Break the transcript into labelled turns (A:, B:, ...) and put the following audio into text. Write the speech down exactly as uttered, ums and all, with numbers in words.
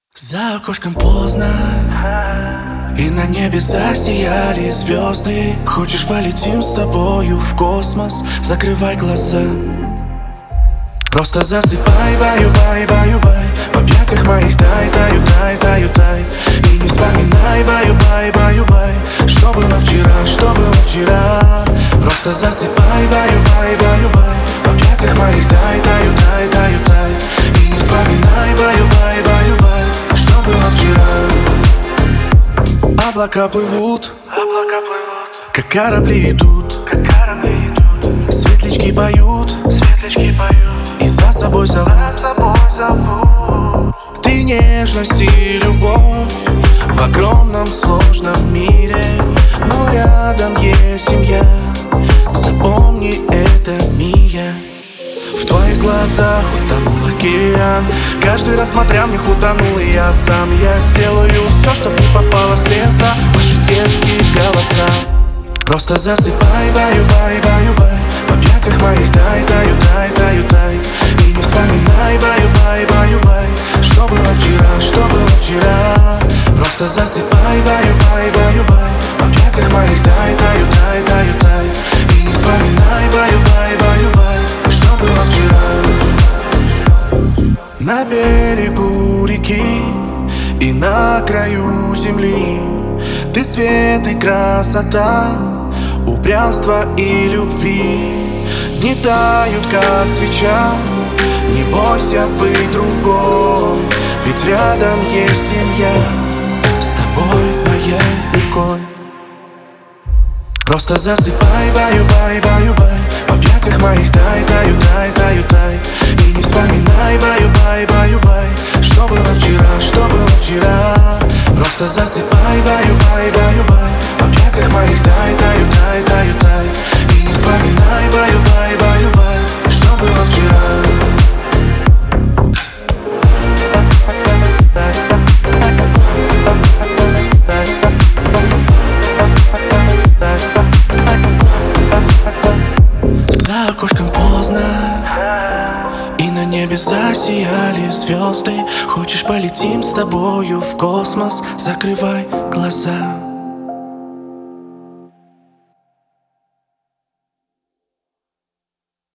A: За окошком поздно, и на небе засияли звезды. Хочешь, полетим с тобою в космос? Закрывай глаза. Просто засыпай, баю-бай, баю-бай. В объятиях моих тай, таю, тай, таю, тай. И не вспоминай, баю-бай, баю-бай. Что было вчера, что было вчера. Просто засыпай, баю-бай, баю-бай. В объятиях моих тай, таю, тай, таю, тай. И не вспоминай, баю-бай, баю-бай. Что было вчера. Облака плывут, облака плывут, как корабли идут, как корабли идут. Светлячки поют, светлячки поют, и за собой зовут, за собой зовут. Ты нежность и любовь в огромном сложном мире, но рядом есть семья. Запомни это, Мия. В твоих глазах утонул океан. Каждый раз смотря мне утонул и я сам. Я сделаю все, чтоб не попало с леса ваши детские голоса. Просто засыпай, баю-бай, баю-бай. В объятиях моих тай, таю, тай, таю, тай. И не вспоминай, баю-бай, баю-бай. Что было вчера, что было вчера. Просто засыпай, баю-бай, баю-бай. В объятиях моих тай, таю, тай, таю, тай. И не вспоминай, баю-бай, баю-бай. Что было вчера. На берегу реки и на краю земли ты свет и красота, упрямство и любви. Дни тают, как свеча, не бойся быть другой, ведь рядом есть семья. С тобой моя Николь. Просто засыпай, баю-бай, баю-бай. В объятиях моих тай, таю, тай, таю, тай. И не вспоминай, баю-бай, баю-бай. Что было вчера, что было вчера. Просто засыпай, баю-бай, баю-бай. В объятиях моих тай, таю, тай, таю, тай. И не вспоминай, баю-бай, баю-бай. Что было вчера. За окошком поздно, и на небе засияли звезды. Хочешь, полетим с тобою в космос? Закрывай глаза.